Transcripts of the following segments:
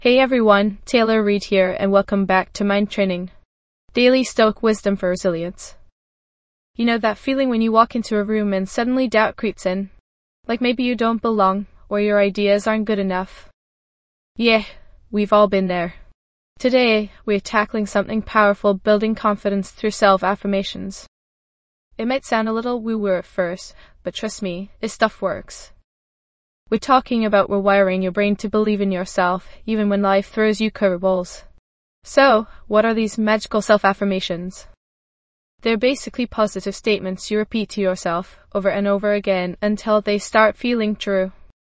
Hey everyone, Taylor Reid here, and welcome back to Mind Training, daily Stoic wisdom for resilience. You know that feeling when you walk into a room and suddenly doubt creeps in? Like maybe you don't belong, or your ideas aren't good enough. Yeah, we've all been there. Today, we're tackling something powerful, building confidence through self-affirmations. It might sound a little woo-woo at first, but trust me, this stuff works. We're talking about rewiring your brain to believe in yourself, even when life throws you curveballs. So, what are these magical self-affirmations? They're basically positive statements you repeat to yourself over and over again until they start feeling true.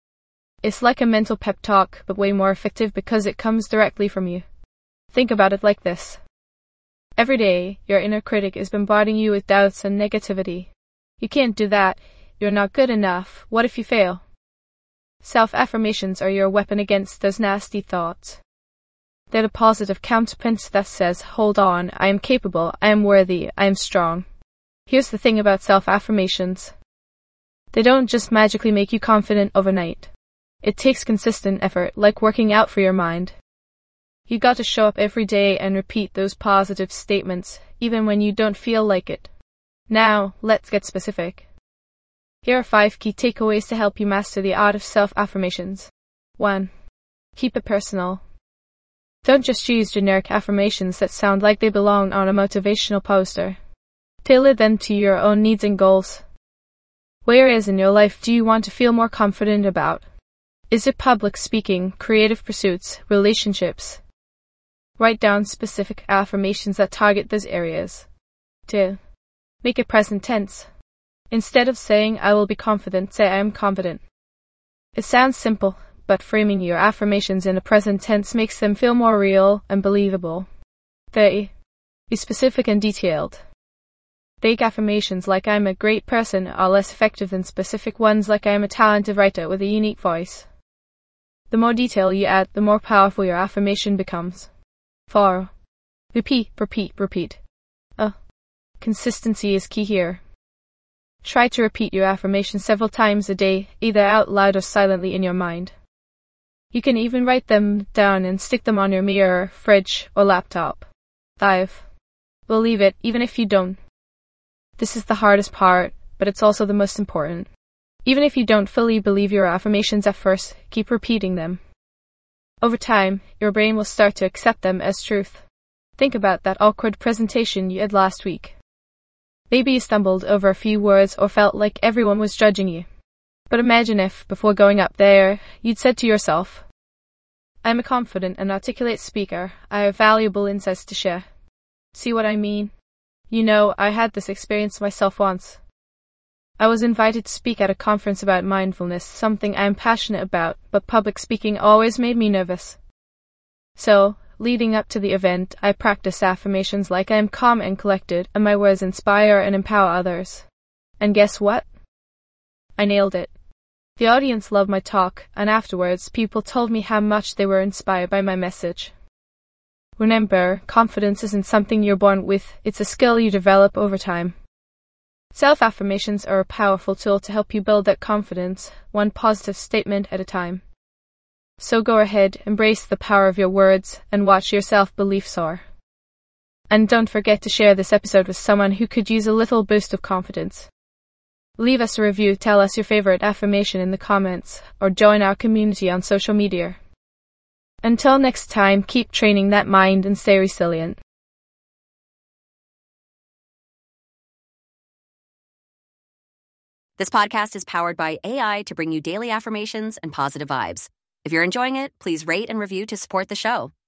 It's like a mental pep talk, but way more effective because it comes directly from you. Think about it like this. Every day, your inner critic is bombarding you with doubts and negativity. You can't do that. You're not good enough. What if you fail? Self-affirmations are your weapon against those nasty thoughts. They're the positive counterpunch that says, hold on, I am capable, I am worthy, I am strong. Here's the thing about self-affirmations. They don't just magically make you confident overnight. It takes consistent effort, like working out for your mind. You got to show up every day and repeat those positive statements, even when you don't feel like it. Now, let's get specific. Here are 5 key takeaways to help you master the art of self-affirmations. 1. Keep it personal. Don't just use generic affirmations that sound like they belong on a motivational poster. Tailor them to your own needs and goals. What areas in your life do you want to feel more confident about? Is it public speaking, creative pursuits, relationships? Write down specific affirmations that target those areas. 2. Make it present tense. Instead of saying, I will be confident, say, I am confident. It sounds simple, but framing your affirmations in the present tense makes them feel more real and believable. 3. Be specific and detailed. Vague affirmations like I am a great person are less effective than specific ones like I am a talented writer with a unique voice. The more detail you add, the more powerful your affirmation becomes. 4. Repeat. Consistency is key here. Try to repeat your affirmation several times a day, either out loud or silently in your mind. You can even write them down and stick them on your mirror, fridge, or laptop. 5. Believe it, even if you don't. This is the hardest part, but it's also the most important. Even if you don't fully believe your affirmations at first, keep repeating them. Over time, your brain will start to accept them as truth. Think about that awkward presentation you had last week. Maybe you stumbled over a few words or felt like everyone was judging you. But imagine if, before going up there, you'd said to yourself, I'm a confident and articulate speaker. I have valuable insights to share. See what I mean? You know, I had this experience myself once. I was invited to speak at a conference about mindfulness, something I'm passionate about, but public speaking always made me nervous. So, leading up to the event, I practiced affirmations like I am calm and collected, and my words inspire and empower others. And guess what? I nailed it. The audience loved my talk, and afterwards, people told me how much they were inspired by my message. Remember, confidence isn't something you're born with, it's a skill you develop over time. Self-affirmations are a powerful tool to help you build that confidence, one positive statement at a time. So go ahead, embrace the power of your words, and watch your self-belief soar. And don't forget to share this episode with someone who could use a little boost of confidence. Leave us a review, tell us your favorite affirmation in the comments, or join our community on social media. Until next time, keep training that mind and stay resilient. This podcast is powered by AI to bring you daily affirmations and positive vibes. If you're enjoying it, please rate and review to support the show.